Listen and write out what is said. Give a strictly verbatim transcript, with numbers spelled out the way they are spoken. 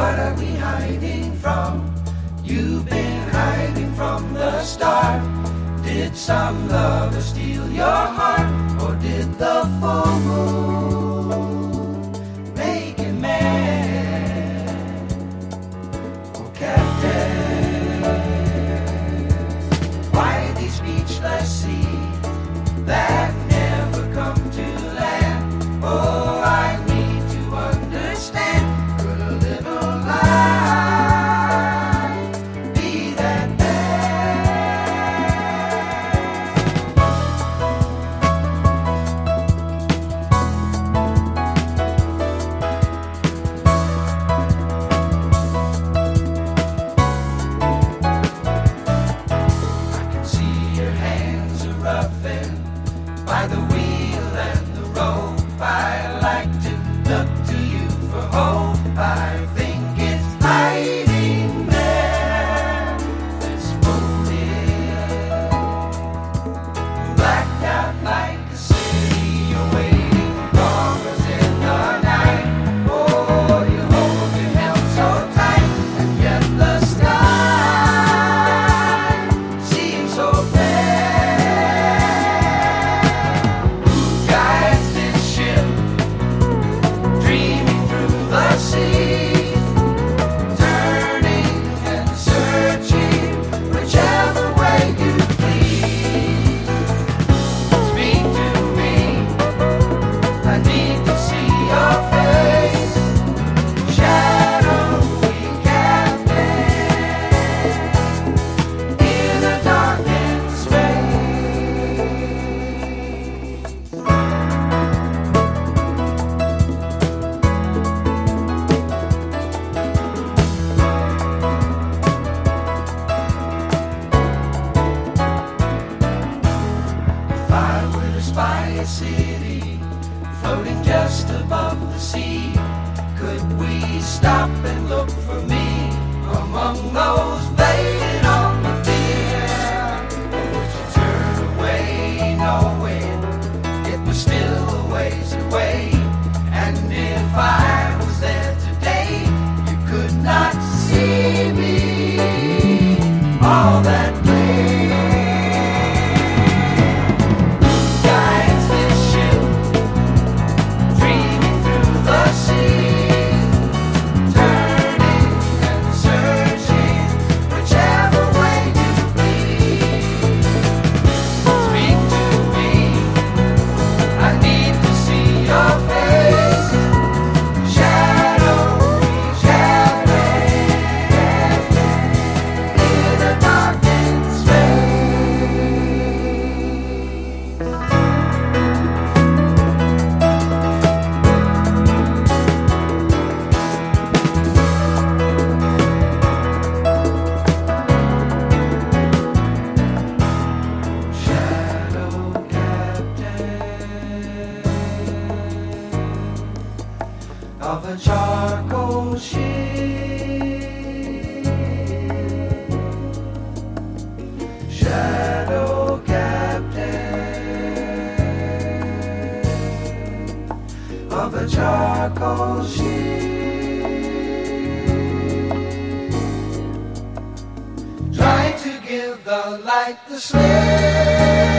What are we hiding from? You've been hiding from the start. Did some lover steal your heart, or did the full moon make you mad? Oh, Captain, why these speechless seas that never come to land? Oh, I need to understand. Could a little lie be that by the wheel and the rope? I like to look to you for hope. I think it's hiding there, this moonlit, blacked out like a city awaiting dawners in the night. Oh, you hold your held so tight, and yet the sky seems so fair. By a city floating just above the sea, could we stop and look for me among those fading on the pier? Or would you turn away knowing it was still a ways away? And if I was there today, you could not see me all that way. Of a charcoal ship, shadow captain of a charcoal ship, trying to give the light the slip.